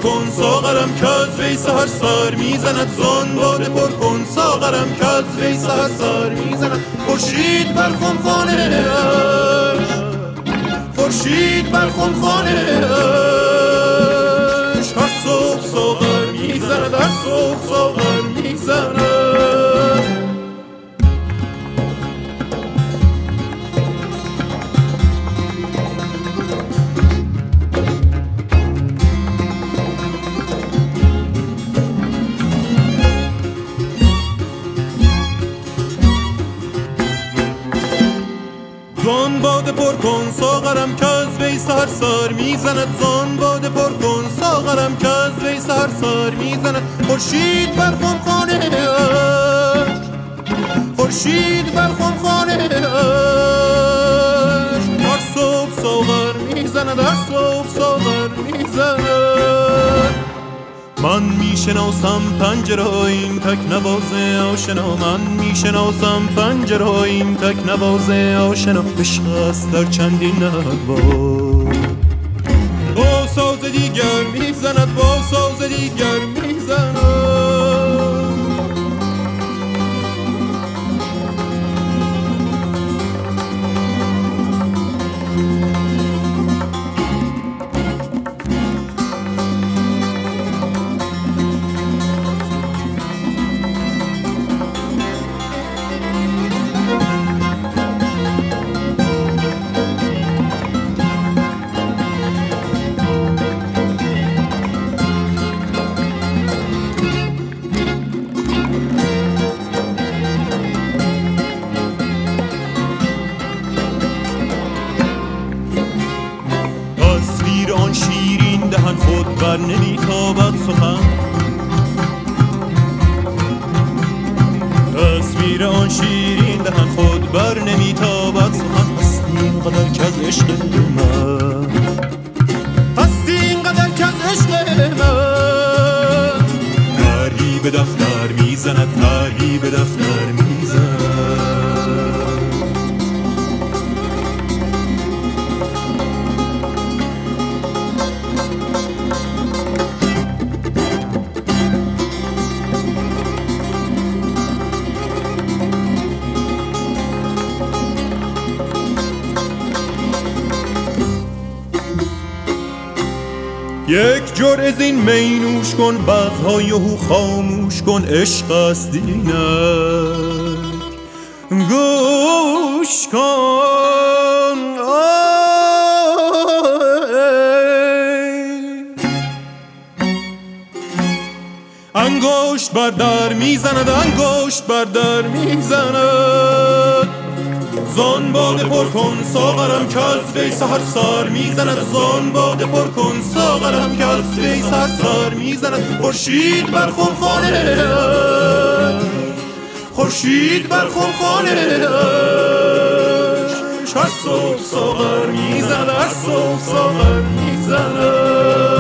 کن ساغرم که از وی سحر سر میزند زان باده پر کن ساغرم که از وی سحر سر میزند خورشید بر خمخانه خورشید بر خمخانه هر صبح ساغر میزند هر صبح ساغر میزند زان باده پر کن ساغرم که از وی سحر سر میزند زان باده پر کن ساغرم که از وی سحر سر میزند خورشید بر خمخانه خورشید بر خمخانه هر صبح ساغر میزند هر صبح ساغر میزند من میشناسم پنجره این تک نواز آشنا من میشناسم پنجره این تک نواز آشنا عشق است در چندین نوا با ساز دیگر میزند با ساز دیگر میزند آن شیرین دهن خود بر نمیتابد سخن تصویر آن شیرین دهن خود بر نمیتابد سخن هستی اینقدر که از عشق من هستی اینقدر که از عشق من طرحی به دفتر میزند طرحی به دفتر میزند یک جرعه زین می نوش کن بزهای هو خاموش کن عشق است اینک گوش کن انگشت بر در میزند انگشت بر در میزند زان باده پر کن ساغرم که از وی سحر سر میزند زان باده پر کن ساغرم که از وی سحر سر میزند خورشید بر خمخانه خورشید بر خمخانه هر صبح ساغر میزند هر صبح ساغر میزند